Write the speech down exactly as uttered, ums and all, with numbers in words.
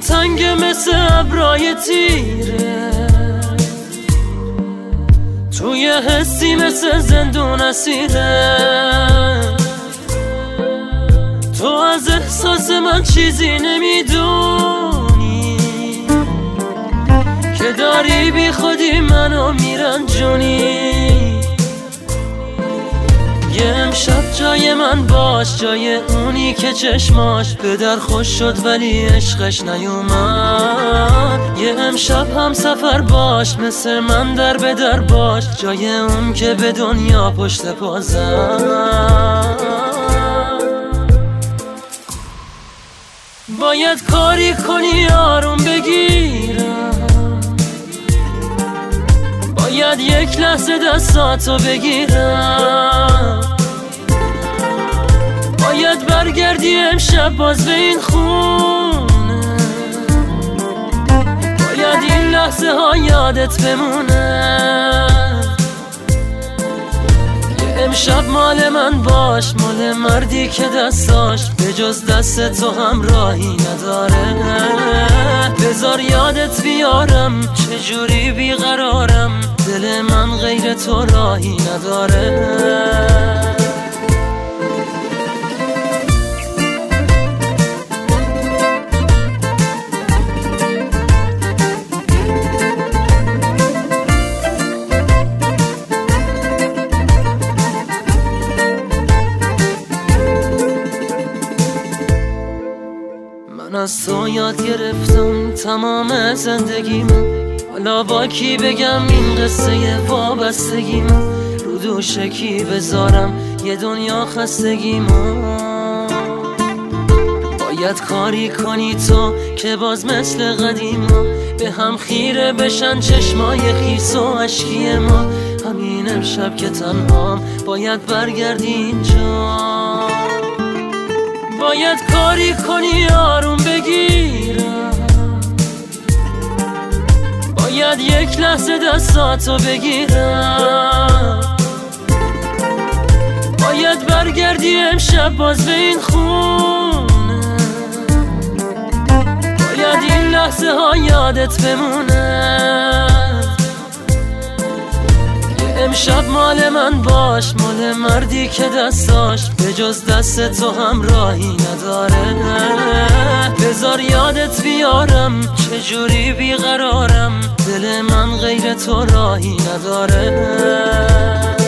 تنگ مثل ابرای تیره، توی حسی مثل زندون اسیره. تو از احساس من چیزی نمیدونی که داری بی خودی منو میرنجونی. یه امشب جای من باش، جای اونی که چشماش به در خوش شد ولی عشقش نیومد. یه امشب هم سفر باش، مثل من در به در باش، جای اون که به دنیا پشت پا زد. باید کاری کنی آروم بگیرم، باید یک لحظه دستاتو بگیرم، باید برگردی امشب باز به این خونه، باید این لحظه ها یادت بمونه. امشب مال من باش، مال مردی که دستاش به جز دست تو هم راهی نداره. بذار یادت بیارم چجوری بیقرارم، دل من غیر تو راهی نداره. من از تو یاد گرفتم تمام زندگیمو، حالا با کی بگم این قصه وابستگیمو، رو دوش کی بذارم یه دنیا خستگیمو. باید کاری کنی تو که باز مثل قدیما به هم خیره بشن چشمای خیس و اشکی ما. همین امشب که تنهام باید برگردی اینجا، باید کاری کنی آروم بگیرم، باید یک لحظه دستاتو بگیرم، باید برگردی امشب باز به این خونه، باید این لحظه ها یادت بمونه. امشب مال من باش، مال مردی که دستاش به جز دست تو هم راهی نداره. بذار یادت بیارم چجوری بیقرارم، دل من غیر تو راهی نداره.